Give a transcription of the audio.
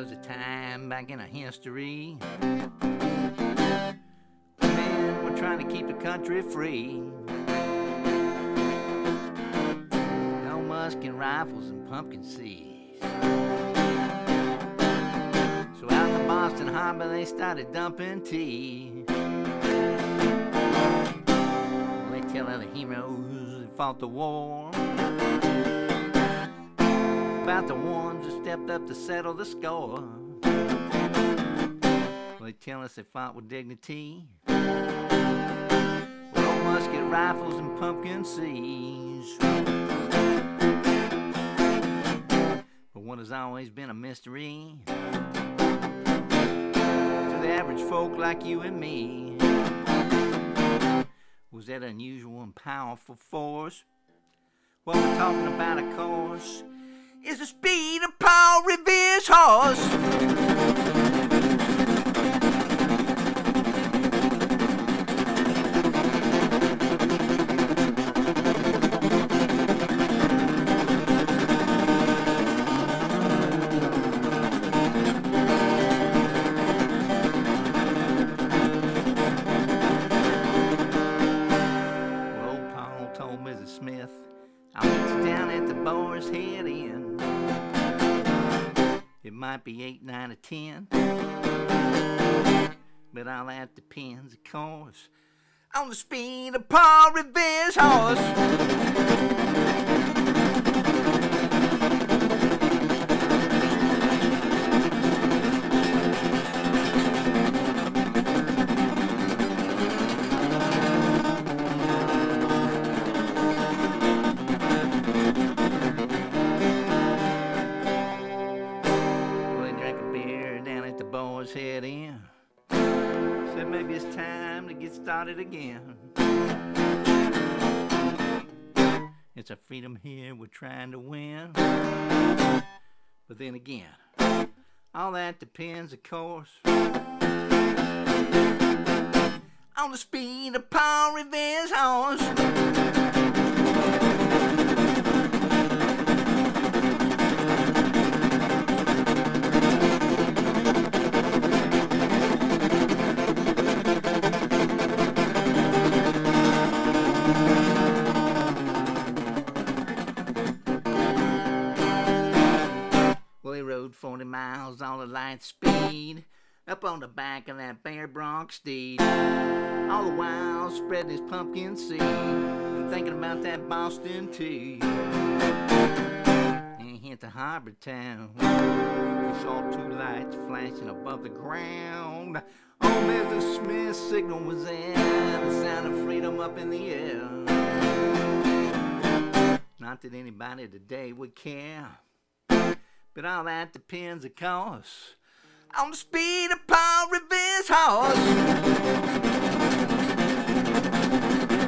was a time back in our history. Men were trying to keep the country free. No musket rifles and pumpkin seeds. So out in the Boston Harbor they started dumping tea. Well, they tell other heroes that fought the war about the ones who stepped up to settle the score. Well, they tell us they fought with dignity, with old musket rifles and pumpkin seeds. But what has always been a mystery to the average folk like you and me was that unusual and powerful force. What we're talking about, of course, is the speed of Paul Revere's horse. Well, old Paul told Mrs. Smith, I'll meet you down at the Boar's Head Inn. It might be 8, 9, or 10, but all that depends, of course, on the speed of Paul Revere's horse. Head in. Said maybe it's time to get started again. It's a freedom here we're trying to win. But then again, all that depends, of course, on the speed of Paul Revere's horse. Well, he rode 40 miles all at light speed up on the back of that Bear Bronx steed, all the while spreading his pumpkin seed and thinking about that Boston tea. And he hit the harbor town. He saw 2 lights flashing above the ground. Oh, Mrs. Smith's signal was there, the sound of freedom up in the air. Not that anybody today would care, but all that depends, of course, on the speed of Paul Revere's horse.